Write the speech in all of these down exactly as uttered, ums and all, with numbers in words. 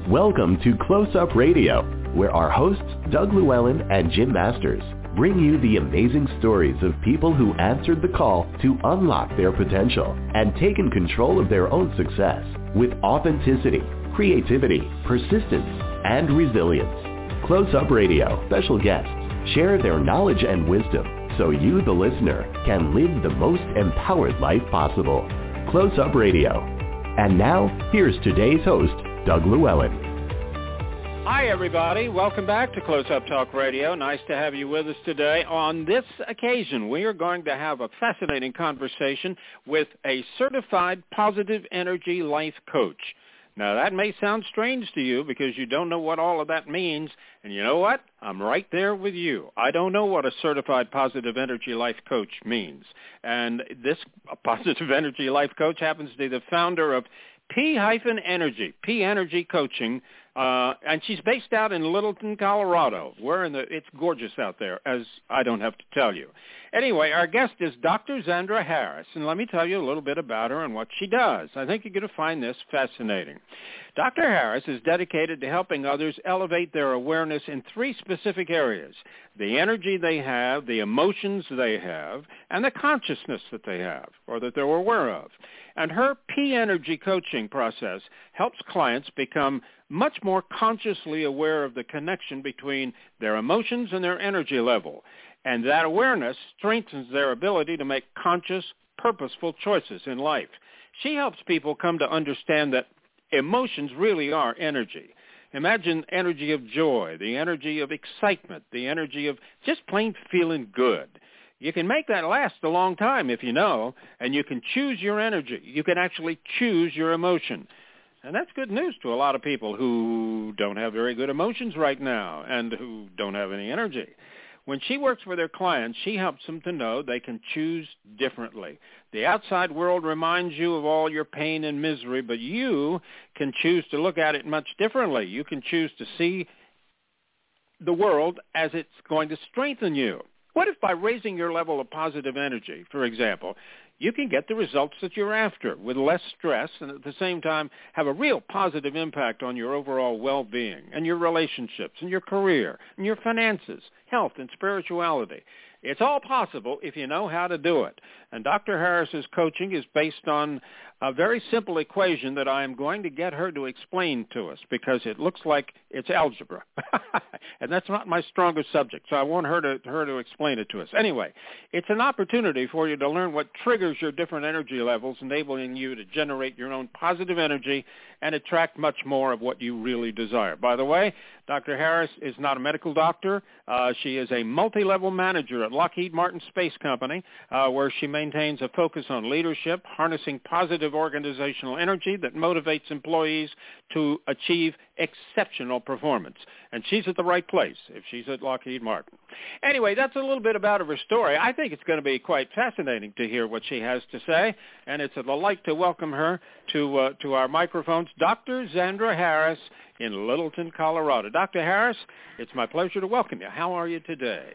Welcome to Close Up Radio, where our hosts, Doug Llewellyn and Jim Masters, bring you the amazing stories of people who answered the call to unlock their potential and taken control of their own success with authenticity, creativity, persistence, and resilience. Close Up Radio special guests share their knowledge and wisdom so you, the listener, can live the most empowered life possible. Close Up Radio. And now, here's today's host, Doug Llewellyn. Hi, everybody. Welcome back to Close Up Talk Radio. Nice to have you with us today. On this occasion, we are going to have a fascinating conversation with a certified positive energy life coach. Now, that may sound strange to you because you don't know what all of that means. And you know what? I'm right there with you. I don't know what a certified positive energy life coach means. And this positive energy life coach happens to be the founder of P-Energy, P-Energy Coaching, uh, and she's based out in Littleton, Colorado. We're in the, it's gorgeous out there, as I don't have to tell you. Anyway, our guest is Doctor Zandra Harris, and let me tell you a little bit about her and what she does. I think you're going to find this fascinating. Doctor Harris is dedicated to helping others elevate their awareness in three specific areas: the energy they have, the emotions they have, and the consciousness that they have, or that they're aware of. And her P-Energy coaching process helps clients become much more consciously aware of the connection between their emotions and their energy level. And that awareness strengthens their ability to make conscious, purposeful choices in life. She helps people come to understand that emotions really are energy. Imagine energy of joy, the energy of excitement, the energy of just plain feeling good. You can make that last a long time if you know, and you can choose your energy. You can actually choose your emotion. And that's good news to a lot of people who don't have very good emotions right now and who don't have any energy. When she works with her clients, she helps them to know they can choose differently. The outside world reminds you of all your pain and misery, but you can choose to look at it much differently. You can choose to see the world as it's going to strengthen you. What if by raising your level of positive energy, for example, you can get the results that you're after with less stress and at the same time have a real positive impact on your overall well-being and your relationships and your career and your finances, health, and spirituality? It's all possible if you know how to do it. And Doctor Harris's coaching is based on a very simple equation that I am going to get her to explain to us because it looks like it's algebra. And that's not my strongest subject, so I want her to, her to explain it to us. Anyway, it's an opportunity for you to learn what triggers your different energy levels, enabling you to generate your own positive energy and attract much more of what you really desire. By the way, Doctor Harris is not a medical doctor. Uh, she is a multi-level manager at Lockheed Martin Space Company, uh, where she maintains a focus on leadership, harnessing positive organizational energy that motivates employees to achieve exceptional performance. And she's at the right place if she's at Lockheed Martin. Anyway, that's a little bit about her story. I think it's going to be quite fascinating to hear what she has to say, and it's a delight to welcome her to uh, to our microphones, Doctor Zandra Harris in Littleton, Colorado. Doctor Harris, it's my pleasure to welcome you. How are you today?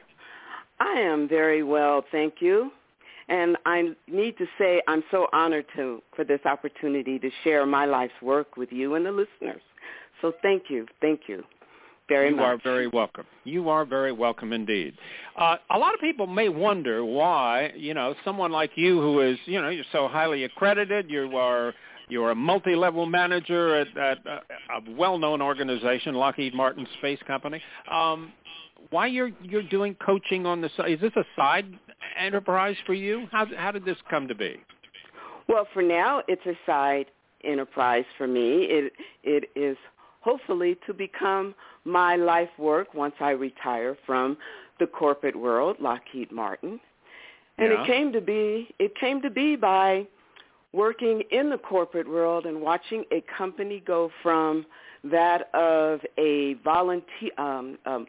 I am very well, thank you. And I need to say I'm so honored to for this opportunity to share my life's work with you and the listeners. So thank you, thank you very you much. You are very welcome. You are very welcome indeed. Uh, a lot of people may wonder why, you know, someone like you who is, you know, you're so highly accredited, you are you're a multi-level manager at, at a, a well-known organization, Lockheed Martin Space Company. Um, why you're you're doing coaching on the side? Is this a side enterprise for you? How how did this come to be? Well, for now, it's a side enterprise for me. It it is hopefully to become my life work once I retire from the corporate world, Lockheed Martin. And yeah. it came to be it came to be by working in the corporate world and watching a company go from that of a volunteer um, um,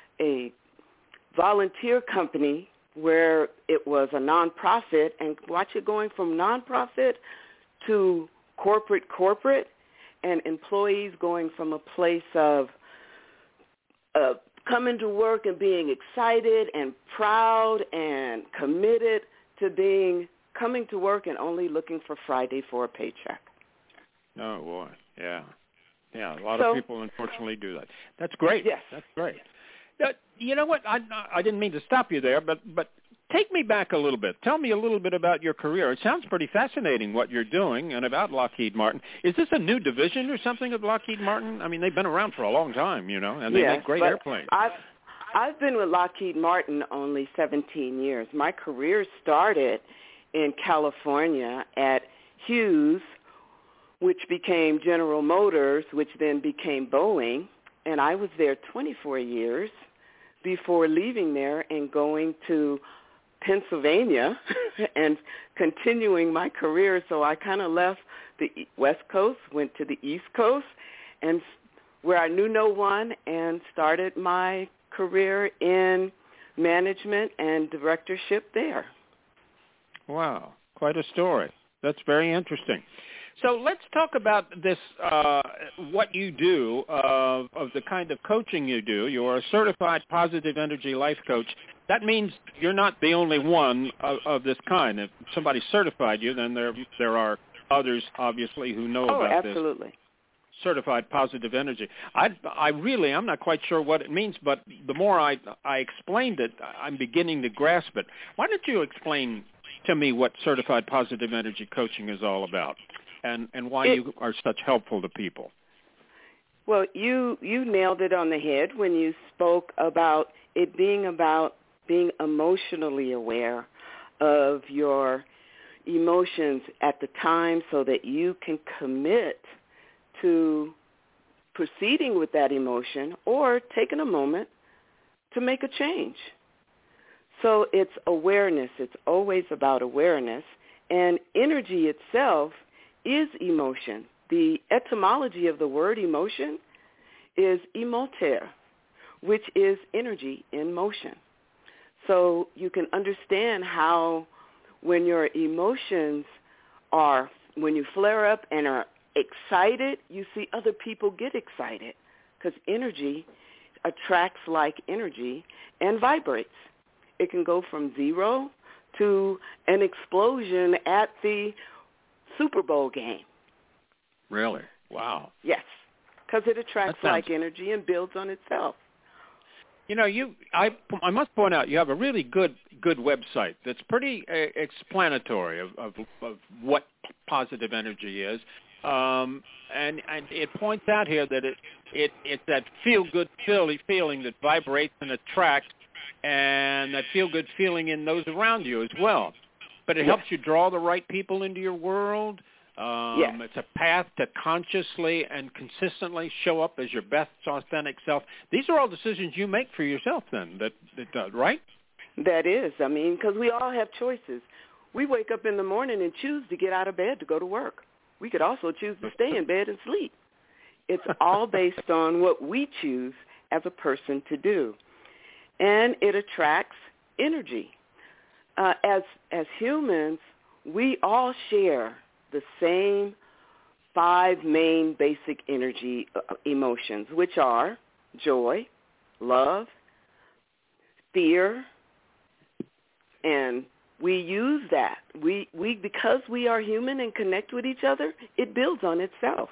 a volunteer company where it was a nonprofit, and watch it going from nonprofit to corporate corporate, and employees going from a place of uh, coming to work and being excited and proud and committed to being coming to work and only looking for Friday for a paycheck. Oh, boy, yeah. Yeah, a lot so, of people unfortunately do that. That's great. Yes. That's great. Uh, you know what? I, I didn't mean to stop you there, but, but take me back a little bit. Tell me a little bit about your career. It sounds pretty fascinating what you're doing and about Lockheed Martin. Is this a new division or something of Lockheed Martin? I mean, they've been around for a long time, you know, and they yes, make great but airplanes. I've, I've been with Lockheed Martin only seventeen years. My career started in California at Hughes, which became General Motors, which then became Boeing, and I was there twenty-four years before leaving there and going to Pennsylvania and continuing my career. So I kind of left the West Coast, went to the East Coast, and where I knew no one, and started my career in management and directorship there. Wow, quite a story. That's very interesting. So let's talk about this, uh, what you do, uh, of the kind of coaching you do. You're a certified positive energy life coach. That means you're not the only one of, of this kind. If somebody certified you, then there there are others, obviously, who know oh, about absolutely. this. Certified positive energy. I, I really, I'm not quite sure what it means, but the more I, I explained it, I'm beginning to grasp it. Why don't you explain to me what certified positive energy coaching is all about, and, and why it, you are such helpful to people? Well, you, you nailed it on the head when you spoke about it being about being emotionally aware of your emotions at the time so that you can commit to proceeding with that emotion or taking a moment to make a change. So it's awareness. It's always about awareness. And energy itself is emotion. The etymology of the word emotion is emoter, which is energy in motion. So you can understand how when your emotions are, when you flare up and are excited, you see other people get excited because energy attracts like energy and vibrates. It can go from zero to an explosion at the Super Bowl game. Really? Wow. Yes, because it attracts sounds... like energy and builds on itself. You know, you I, I must point out you have a really good good website that's pretty uh, explanatory of, of, of what positive energy is. Um, and, and it points out here that it, it it's that feel-good feeling, feeling that vibrates and attracts, and that feel-good feeling in those around you as well. But it yes. helps you draw the right people into your world. Um, yes. It's a path to consciously and consistently show up as your best authentic self. These are all decisions you make for yourself then, that, that does, right? That is. I mean, because we all have choices. We wake up in the morning and choose to get out of bed to go to work. We could also choose to stay in bed and sleep. It's all based on what we choose as a person to do. And it attracts energy. Uh, as as humans, we all share the same five main basic energy uh, emotions, which are joy, love, fear, and we use that. We we because we are human and connect with each other, it builds on itself.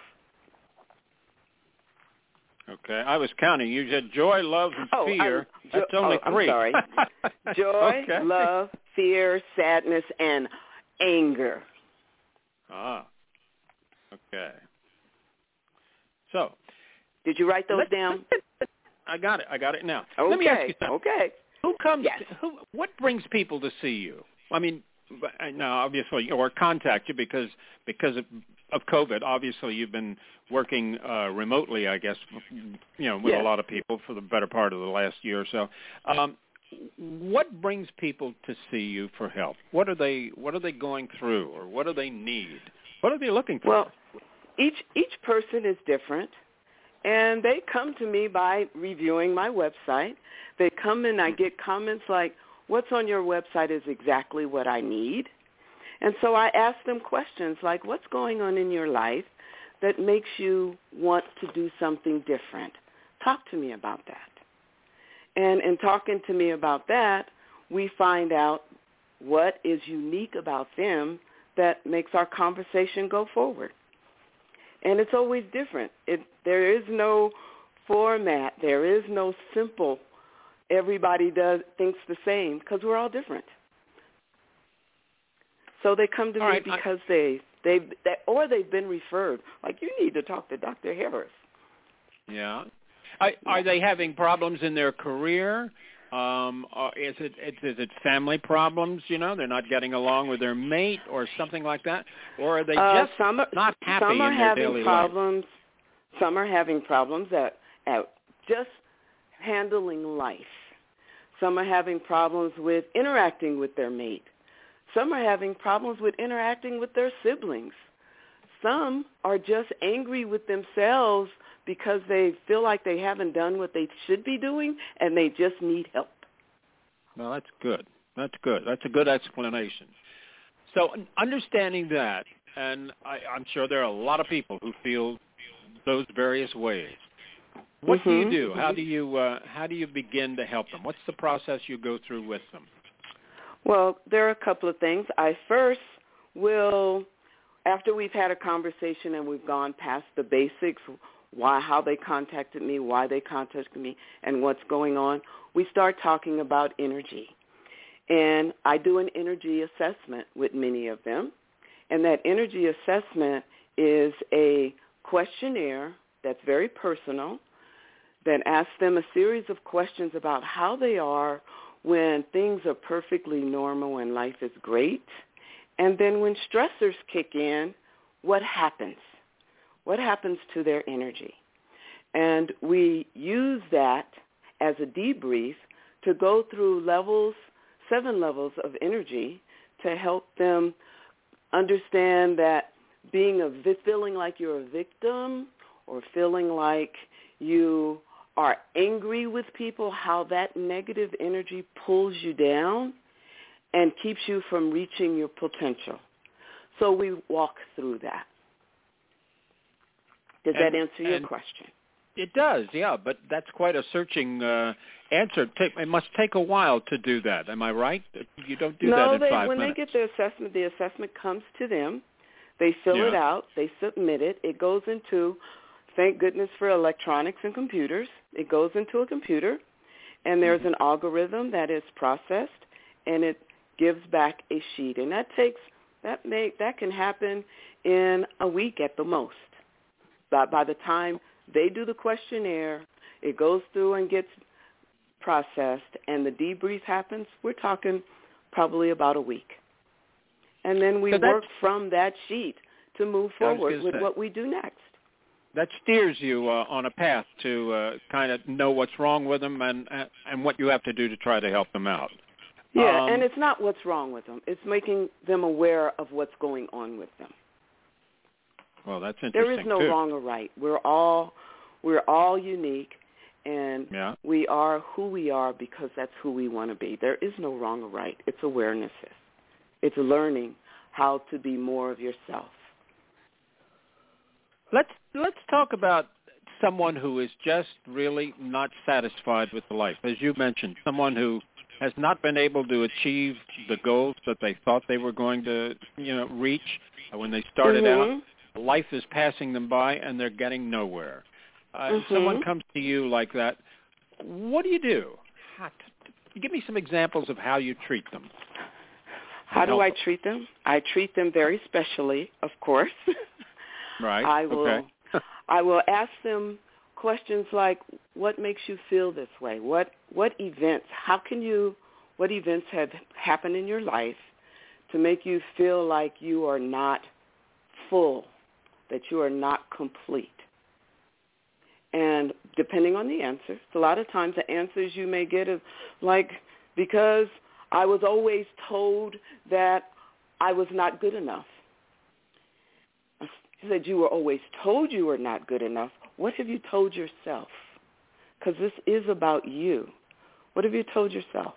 Okay, I was counting. You said joy, love, and oh, fear. I'm, That's jo- only oh, three. I'm sorry. Joy, okay. love, fear, sadness, and anger. Ah, okay. So, did you write those down? I got it. I got it now. Okay. Let me ask you something. Okay. Who comes? Yes. Who? What brings people to see you? I mean, now obviously, or contact you because because of, of COVID. Obviously, you've been working uh, remotely, I guess, you know, with yes. a lot of people for the better part of the last year or so. Um, what brings people to see you for help? What are they? What are they going through, or what do they need? What are they looking for? Well, each each person is different, and they come to me by reviewing my website. They come and I get comments like, what's on your website is exactly what I need. And so I ask them questions like, what's going on in your life that makes you want to do something different? Talk to me about that. And in talking to me about that, we find out what is unique about them that makes our conversation go forward. And it's always different. It, there is no format. There is no simple, everybody does thinks the same, because we're all different. So they come to all me right, because I, they, they, they, or they've been referred. Like, you need to talk to Doctor Harris. Yeah. Are, are they having problems in their career? Um, or is it is it family problems? You know, they're not getting along with their mate or something like that, or are they uh, just some are, not happy some are in their having daily problems. life? Some are having problems at, at just handling life. Some are having problems with interacting with their mate. Some are having problems with interacting with their siblings. Some are just angry with themselves because they feel like they haven't done what they should be doing, and they just need help. Well, that's good. That's good. That's a good explanation. So understanding that, and I, I'm sure there are a lot of people who feel those various ways. What mm-hmm. do you do? How do you uh, how do you begin to help them? What's the process you go through with them? Well, there are a couple of things. I first will, after we've had a conversation and we've gone past the basics, why, how they contacted me, why they contacted me, and what's going on, we start talking about energy. And I do an energy assessment with many of them. And that energy assessment is a questionnaire that's very personal that asks them a series of questions about how they are when things are perfectly normal and life is great. And then when stressors kick in, what happens? What happens to their energy? And we use that as a debrief to go through levels, seven levels of energy to help them understand that being a feeling like you're a victim or feeling like you are angry with people, how that negative energy pulls you down and keeps you from reaching your potential. So we walk through that. Does and, that answer your and question? It does, yeah, but that's quite a searching uh, answer. It must take a while to do that. Am I right? You don't do no, that in they, five when minutes. they get their assessment, the assessment comes to them. They fill yeah. it out. They submit it. It goes into, thank goodness for electronics and computers, it goes into a computer, and there's an algorithm that is processed, and it gives back a sheet. And that takes, that may, that can happen in a week at the most. But by the time they do the questionnaire, it goes through and gets processed, and the debrief happens, we're talking probably about a week. And then we so work from that sheet to move forward with say, what we do next. That steers you uh, on a path to uh, kind of know what's wrong with them and and what you have to do to try to help them out. Yeah, um, and it's not what's wrong with them. It's making them aware of what's going on with them. Well, that's interesting, There is no too. wrong or right. We're all we're all unique, and yeah. we are who we are because that's who we want to be. There is no wrong or right. It's awareness. It's learning how to be more of yourself. Let's let's talk about someone who is just really not satisfied with life. As you mentioned, someone who has not been able to achieve the goals that they thought they were going to, you know, reach when they started mm-hmm. out. Life is passing them by, and they're getting nowhere. Uh, mm-hmm. Someone comes to you like that. What do you do? How to, give me some examples of how you treat them. How do I them. treat them? I treat them very specially, of course. Right. I will. Okay. I will ask them questions like, "What makes you feel this way? What what events? How can you? What events have happened in your life to make you feel like you are not full, that you are not complete?" And depending on the answer, a lot of times the answers you may get is like, "Because I was always told that I was not good enough." He said, "You were always told you were not good enough. What have you told yourself? Because this is about you. What have you told yourself?"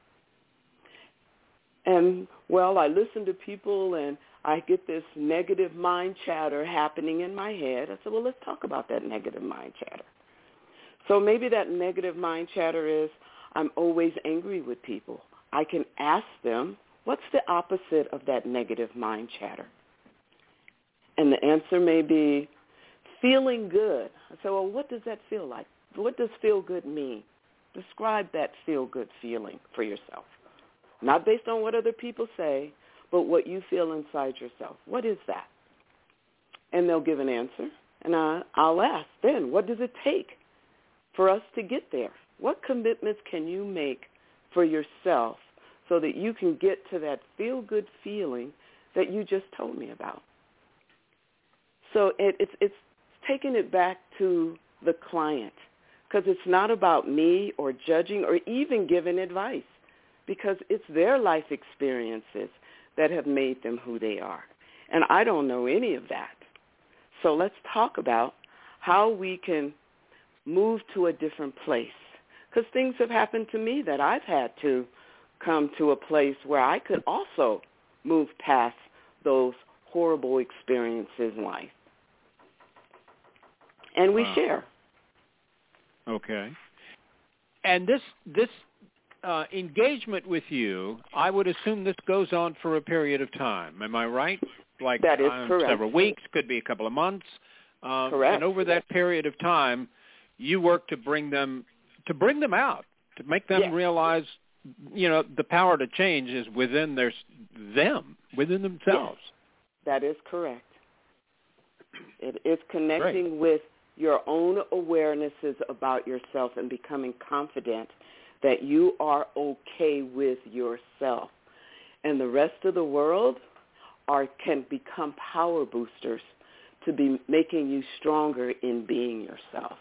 And, well, I listen to people and I get this negative mind chatter happening in my head. I said, well, let's talk about that negative mind chatter. So maybe that negative mind chatter is, I'm always angry with people. I can ask them, what's the opposite of that negative mind chatter? And the answer may be, feeling good. I said, well, what does that feel like? What does feel good mean? Describe that feel good feeling for yourself. Not based on what other people say, but what you feel inside yourself. What is that? And they'll give an answer, and I, I'll ask then, what does it take for us to get there? What commitments can you make for yourself so that you can get to that feel-good feeling that you just told me about? So it, it's, it's taking it back to the client, because it's not about me or judging or even giving advice, because it's their life experiences that have made them who they are. And I don't know any of that. So let's talk about how we can move to a different place, because things have happened to me that I've had to come to a place where I could also move past those horrible experiences in life. And we wow. share. Okay. And this this uh, engagement with you, I would assume this goes on for a period of time. Am I right? Like that is um, correct. Several weeks, could be a couple of months. Um, correct. And over that period of time, you work to bring them to bring them out, to make them yes. realize, you know, the power to change is within their them, within themselves. Yes. That is correct. It is connecting Great. with your own awarenesses about yourself and becoming confident that you are okay with yourself. And the rest of the world are can become power boosters to be making you stronger in being yourself.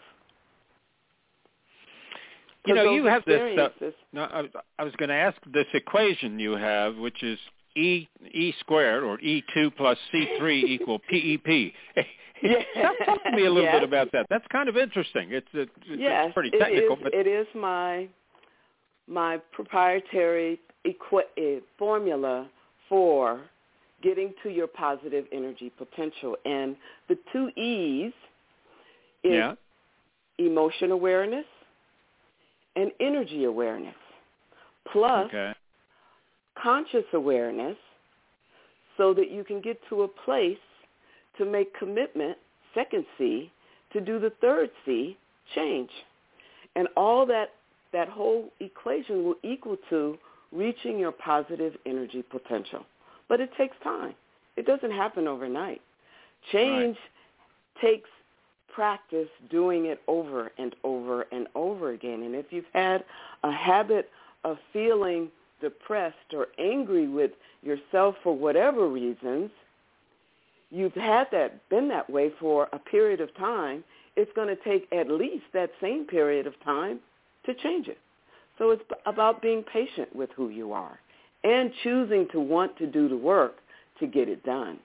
You know, you have this, uh, experiences- no, I, I was going to ask this equation you have, which is E E squared, or E two plus C three equal P E P. Yeah. Talk to me a little yes. bit about that. That's kind of interesting. It's, it's, yes, it's pretty technical. It is, but it is my my proprietary equi- uh, formula for getting to your positive energy potential. And the two E's is yeah. emotion awareness and energy awareness, plus okay. conscious awareness, so that you can get to a place to make commitment, second C, to do the third C, change. And all that, that whole equation will equal to reaching your positive energy potential. But it takes time. It doesn't happen overnight. Change right. takes practice doing it over and over and over again. And if you've had a habit of feeling depressed or angry with yourself for whatever reasons, you've had that, been that way for a period of time, it's going to take at least that same period of time to change it. So it's about being patient with who you are and choosing to want to do the work to get it done.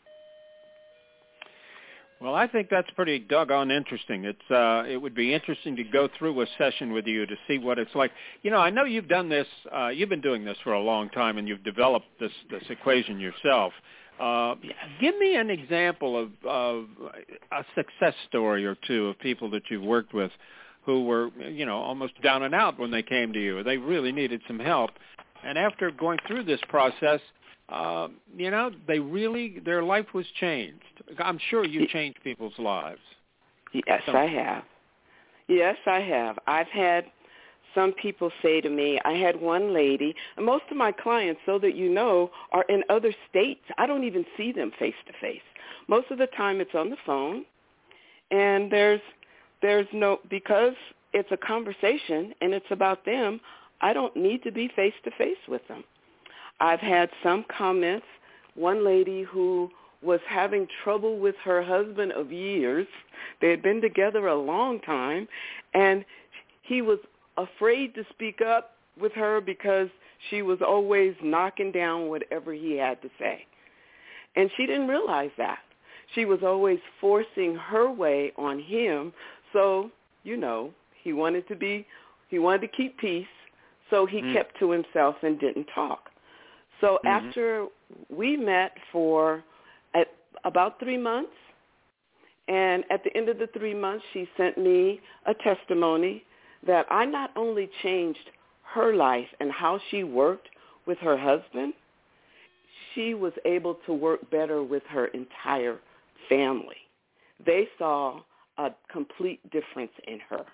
Well, I think that's pretty doggone interesting. It's uh, it would be interesting to go through a session with you to see what it's like. You know, I know you've done this. Uh, you've been doing this for a long time, and you've developed this this equation yourself. Uh, give me an example of, of a success story or two of people that you've worked with who were, you know, almost down and out when they came to you. They really needed some help, and after going through this process, uh, you know, they really, their life was changed. I'm sure you changed people's lives. Yes, Some. I have. Yes, I have. I've had some people say to me, I had one lady, and most of my clients, so that you know, are in other states. I don't even see them face to face. Most of the time it's on the phone, and there's there's no, because it's a conversation and it's about them, I don't need to be face to face with them. I've had some comments, one lady who was having trouble with her husband of years. They had been together a long time, and he was afraid to speak up with her because she was always knocking down whatever he had to say. And she didn't realize that. She was always forcing her way on him. So, you know, he wanted to be, he wanted to keep peace, so he mm. kept to himself and didn't talk. So mm-hmm. after we met for at about three months, and at the end of the three months, she sent me a testimony that I not only changed her life and how she worked with her husband, she was able to work better with her entire family. they saw a complete difference in her.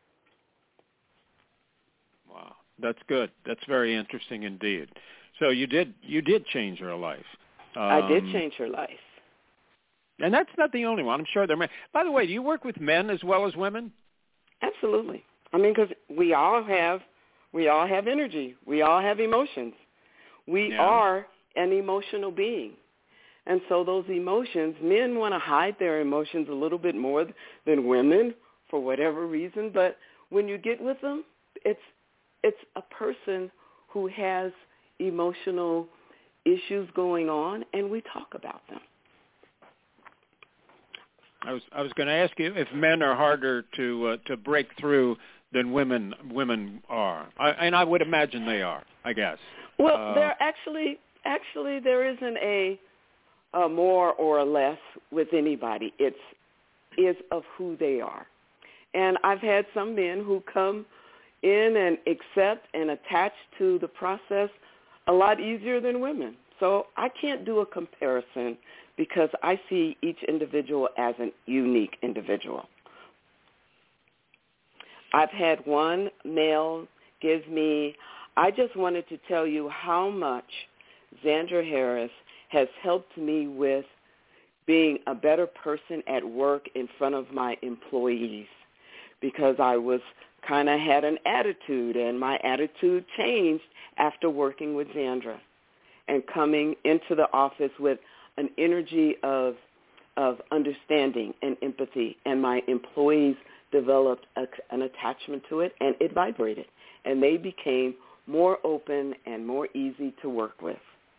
Wow, that's good. That's very interesting indeed. So you did you did change her life. Um, I did change her life. And that's not the only one. I'm sure there may. By the way, do you work with men as well as women? Absolutely. I mean, because we all have we all have energy. We all have emotions. We Yeah. are an emotional being. And so those emotions, men want to hide their emotions a little bit more than women for whatever reason. But when you get with them, it's it's a person who has emotional issues going on, and we talk about them. I was I was going to ask you if men are harder to uh, to break through than women women are, I, and I would imagine they are. I guess. Well, uh, there actually actually there isn't a, a more or a less with anybody. It's is of who they are, and I've had some men who come in and accept and attach to the process a lot easier than women. So I can't do a comparison because I see each individual as a unique individual. I've had one male give me, I just wanted to tell you how much Zandra Harris has helped me with being a better person at work in front of my employees, because I was kind of had an attitude, and my attitude changed after working with Zandra and coming into the office with an energy of of understanding and empathy, and my employees developed a, an attachment to it, and it vibrated, and they became more open and more easy to work with.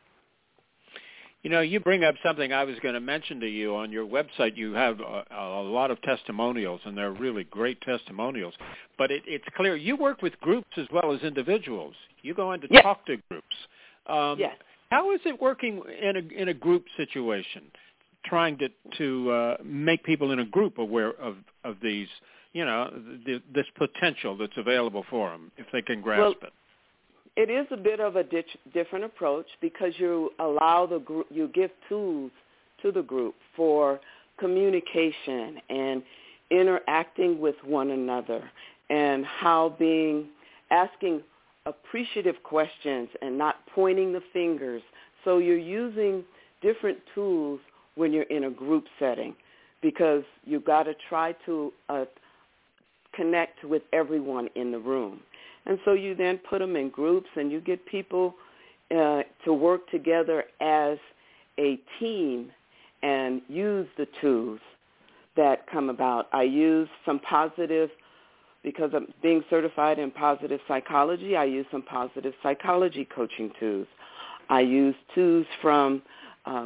You know, you bring up something I was going to mention to you. On your website, you have a, a lot of testimonials, and they're really great testimonials. But it, it's clear you work with groups as well as individuals. You go in to Yes. talk to groups. Um, Yes. How is it working in a in a group situation, trying to to uh, make people in a group aware of, of these, you know, the, this potential that's available for them if they can grasp well, it? It is a bit of a ditch, different approach, because you allow the group, you give tools to the group for communication and interacting with one another, and how being asking appreciative questions and not pointing the fingers. So you're using different tools when you're in a group setting, because you've got to try to uh, connect with everyone in the room. And so you then put them in groups, and you get people uh, to work together as a team and use the tools that come about. I use some positive, because I'm being certified in positive psychology, I use some positive psychology coaching tools. I use tools from uh,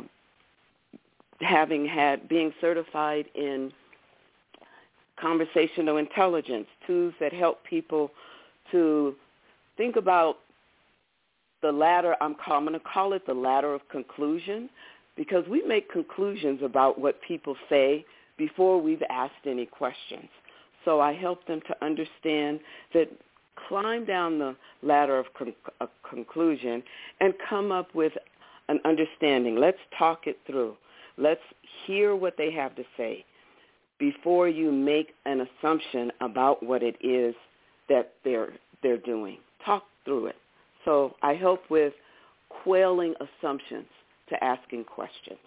having had, being certified in conversational intelligence, tools that help people to think about the ladder. I'm, I'm going to call it the ladder of conclusion, because we make conclusions about what people say before we've asked any questions. So I help them to understand that, climb down the ladder of con- a conclusion and come up with an understanding. Let's talk it through. Let's hear what they have to say before you make an assumption about what it is that they're they're doing. Talk through it. So I help with quelling assumptions to asking questions.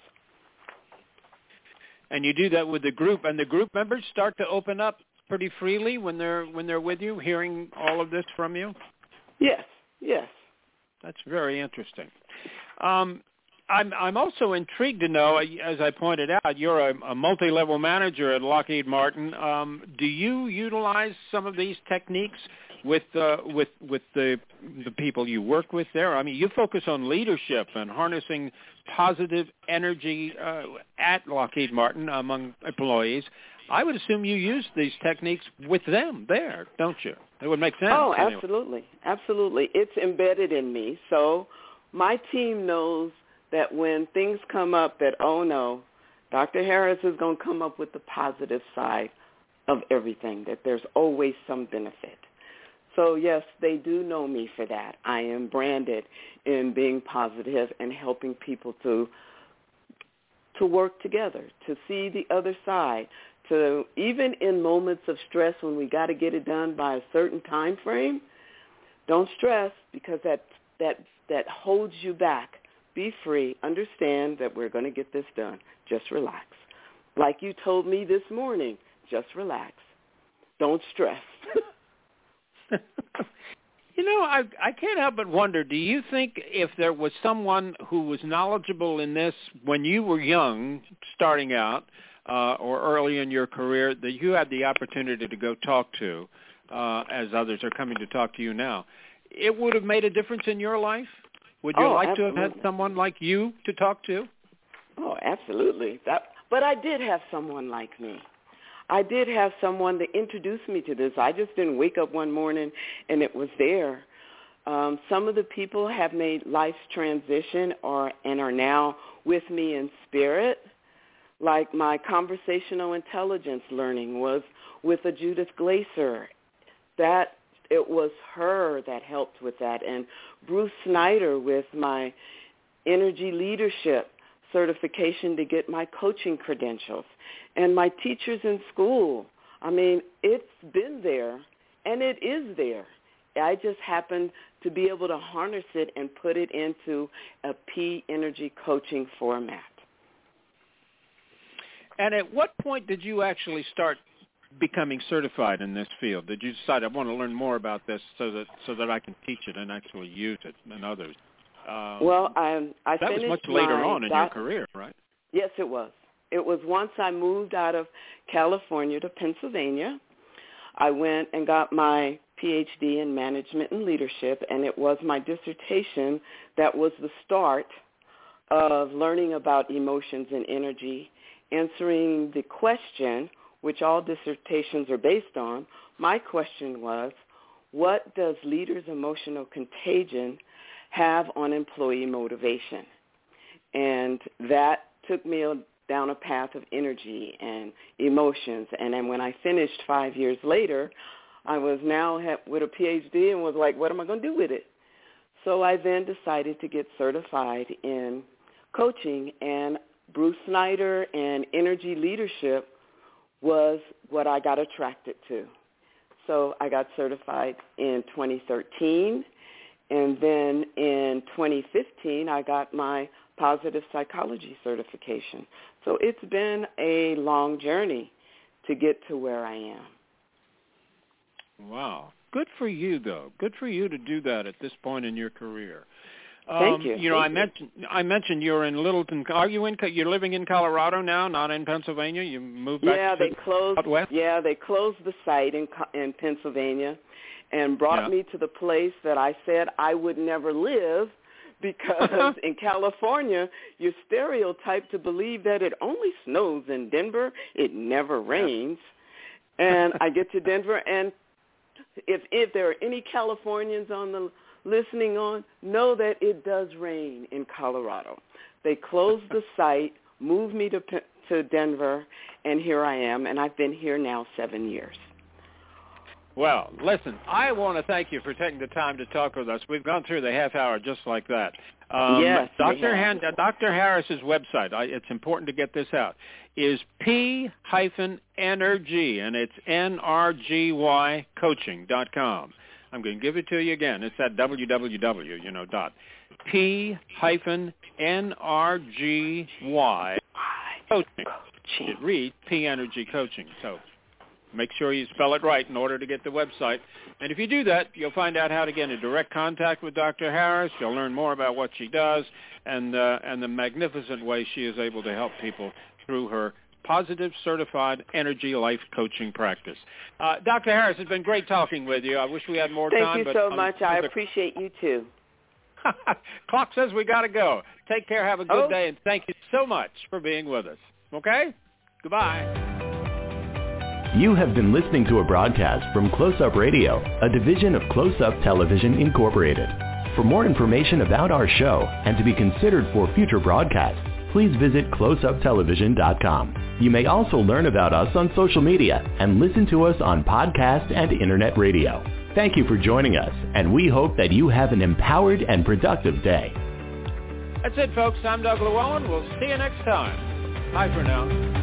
And you do that with the group, and the group members start to open up pretty freely when they're when they're with you, hearing all of this from you? Yes, yes. That's very interesting. Um, I'm I'm also intrigued to know, as I pointed out, you're a, a multi-level manager at Lockheed Martin. Um, do you utilize some of these techniques with uh, with with the the people you work with there? I mean, you focus on leadership and harnessing positive energy uh, at Lockheed Martin among employees. I would assume you use these techniques with them there, don't you? It would make sense. Oh, anyway. absolutely. Absolutely. It's embedded in me. So my team knows that when things come up that, oh, no, Doctor Harris is going to come up with the positive side of everything, that there's always some benefit. So, yes, they do know me for that. I am branded in being positive and helping people to to work together, to see the other side, to even in moments of stress when we got to get it done by a certain time frame, don't stress because that that that holds you back. Be free. Understand that we're going to get this done. Just relax. Like you told me this morning, just relax. Don't stress. You know, I I can't help but wonder, do you think if there was someone who was knowledgeable in this when you were young, starting out, uh, or early in your career, that you had the opportunity to go talk to, uh, as others are coming to talk to you now, it would have made a difference in your life? Would you oh, like absolutely. to have had someone like you to talk to? Oh, absolutely. That, but I did have someone like me. I did have someone that introduced me to this. I just didn't wake up one morning and it was there. Um, some of the people have made life's transition or and are now with me in spirit. Like my conversational intelligence learning was with a Judith Glaser. That it was her that helped with that. And Bruce Snyder with my energy leadership certification to get my coaching credentials. And my teachers in school. I mean, it's been there, and it is there. I just happen to be able to harness it and put it into a P Energy coaching format. And at what point did you actually start becoming certified in this field? Did you decide I want to learn more about this so that so that I can teach it and actually use it and others? Um, well, I, I that finished was much later my on in doc- your career, right? Yes, it was. It was once I moved out of California to Pennsylvania. I went and got my P H D in management and leadership, and it was my dissertation that was the start of learning about emotions and energy, answering the question, which all dissertations are based on. My question was, what does leaders' emotional contagion have on employee motivation? And that took me down a path of energy and emotions. And then when I finished five years later, I was now with a P H D and was like, what am I going to do with it? So I then decided to get certified in coaching, and Bruce Snyder and energy leadership was what I got attracted to. So I got certified in twenty thirteen, and then in twenty fifteen I got my positive psychology certification. So it's been a long journey to get to where I am. Wow. Good for you, though. Good for you to do that at this point in your career. Um, Thank you. You know, Thank I you. mentioned I mentioned you're in Littleton. Are you in? You're living in Colorado now, not in Pennsylvania. You moved back yeah, to they closed. out west? Yeah, they closed the site in in Pennsylvania, and brought Yeah. me to the place that I said I would never live, because in California you're stereotyped to believe that it only snows in Denver. It never rains, and I get to Denver, and if if there are any Californians on the listening on, know that it does rain in Colorado. They closed the site, moved me to to Denver, and here I am, and I've been here now seven years. Well, listen, I want to thank you for taking the time to talk with us. We've gone through the half hour just like that. Um, yes, Doctor Han- Doctor Harris's website, I, it's important to get this out, is P Energy, and it's N R G Y coaching dot com. I'm going to give it to you again. It's at www, you know, dot. P N R G Y coaching. It reads P Energy Coaching. So make sure you spell it right in order to get the website. And if you do that, you'll find out how to get in direct contact with Doctor Harris. You'll learn more about what she does and uh, and the magnificent way she is able to help people through her Positive Certified Energy Life Coaching practice. Uh, Doctor Harris, it's been great talking with you. I wish we had more Thank time. you but so um, much. I appreciate you too. Clock says we got to go. Take care. Have a good Oh. day, and thank you so much for being with us. Okay? Goodbye. You have been listening to a broadcast from Close Up Radio, a division of Close Up Television Incorporated. For more information about our show and to be considered for future broadcasts, please visit close up television dot com. You may also learn about us on social media and listen to us on podcast and internet radio. Thank you for joining us, and we hope that you have an empowered and productive day. That's it, folks. I'm Doug Llewellyn. We'll see you next time. Bye for now.